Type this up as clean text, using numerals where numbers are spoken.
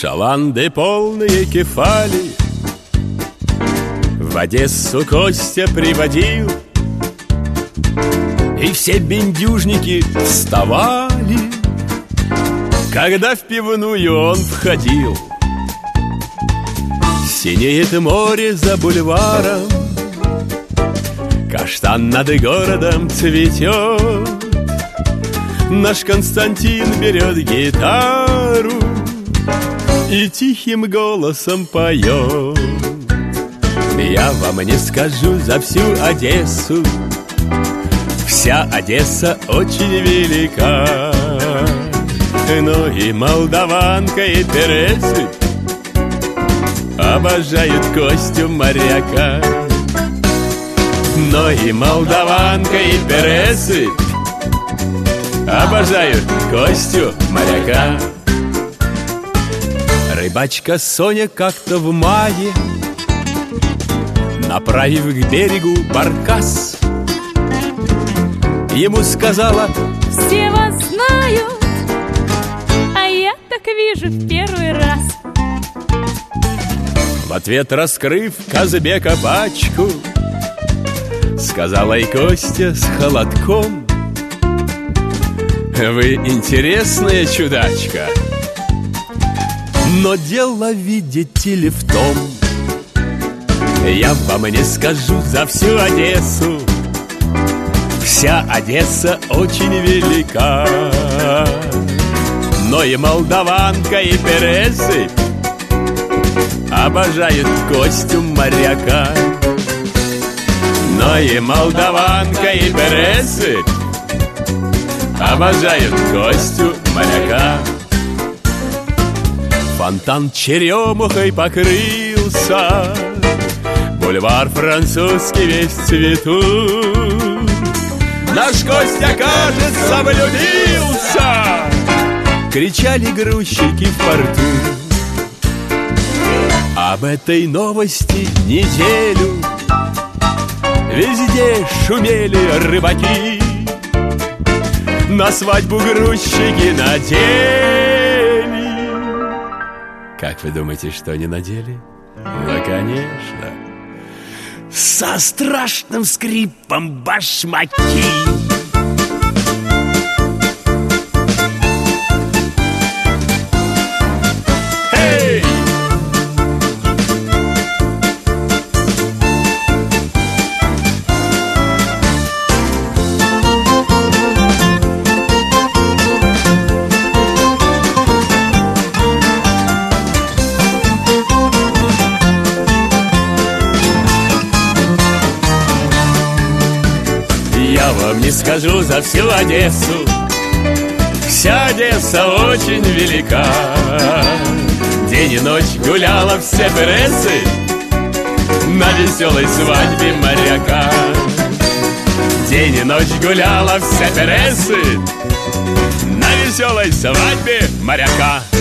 шаланды полные кефали в Одессу Костя приводил, и все бендюжники вставали, когда в пивную он входил. Синеет море за бульваром, каштан над городом цветет. Наш Константин берет гитару и тихим голосом поет. Я вам не скажу за всю Одессу, вся Одесса очень велика. Но и молдаванка, и Тересы обожают Костю моряка. Но и молдаванка, и Тересы обожают Костю моряка. Рыбачка Соня как-то в мае, направив к берегу баркас, ему сказала: все вас знают, а я так вижу в первый раз. В ответ, раскрыв Казбека пачку, сказала и Костя с холодком: вы интересная чудачка, но дело, видите ли, в том, я вам не скажу за всю Одессу, вся Одесса очень велика. Но и молдаванка, и Тересы обожают Костю моряка. Но и молдаванка, и Тересы обожают Костю моряка. Фонтан черемухой покрылся, бульвар французский весь в цвету. Наш Костя, кажется, влюбился, кричали грузчики в порту. Об этой новости неделю везде шумели рыбаки, на свадьбу грузчики надели. Как вы думаете, что они надели? Ну, конечно, со страшным скрипом башмаки. Я вам не скажу за всю Одессу, вся Одесса очень велика. День и ночь гуляла все Тересы на веселой свадьбе моряка. День и ночь гуляла все Тересы на веселой свадьбе моряка.